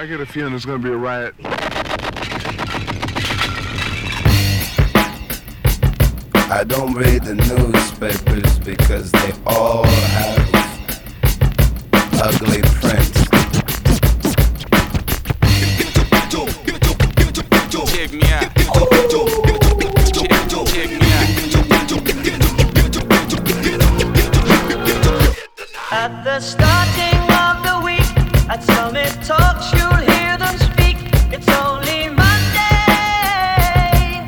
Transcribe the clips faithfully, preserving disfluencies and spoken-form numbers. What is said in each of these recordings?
I get a feeling there's gonna be a riot. I don't read the newspapers because they all have ugly prints. Check me out. Check me out. At the starting of the week, at Summit Talks, you'll hear them speak. It's only Monday.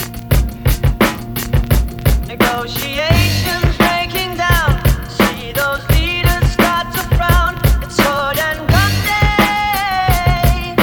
Negotiations breaking down. See those leaders start to frown. It's sword and gun day.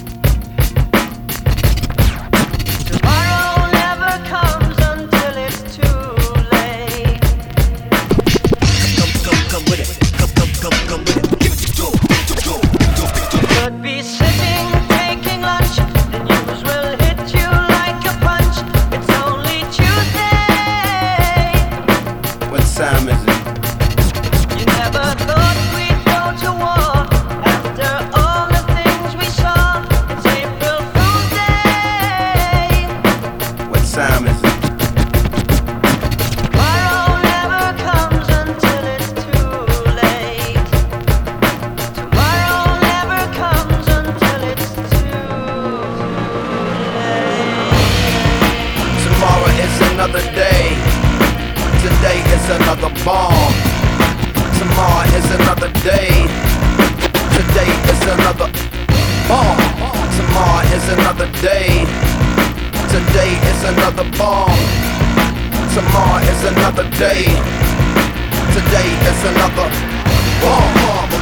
Tomorrow never comes until it's too late. Come, come, come with it. Come, come, come, come with it. Give it to go, to go, to go. Could be sitting, taking lunch. The news will hit you like a punch. It's only Tuesday. What time is it? You never thought we'd go to war after all the things we saw. It's April Fool's Day. What time is it? Tomorrow never comes until it's too late. Tomorrow never comes until it's too late. Tomorrow is another day. Today is another bomb. Tomorrow is another day. Today is another bomb. Tomorrow is another day. Today is another bomb. Tomorrow is another day. Today is another bomb.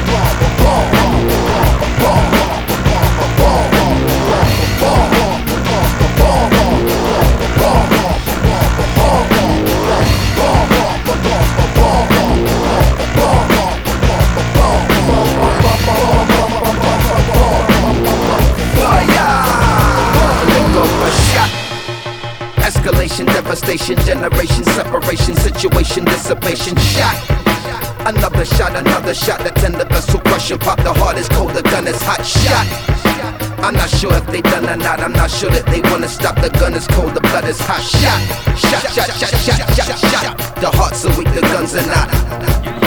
Escalation, devastation, generation, separation, situation, dissipation, shot. Another shot, another shot, the tender vessel crushing, pop the heart is cold, the gun is hot, shot. I'm not sure if they done or not, I'm not sure that they wanna stop, the gun is cold, the blood is hot, shot. Shot, shot, shot, shot, shot, shot. The hearts are weak, the guns are not.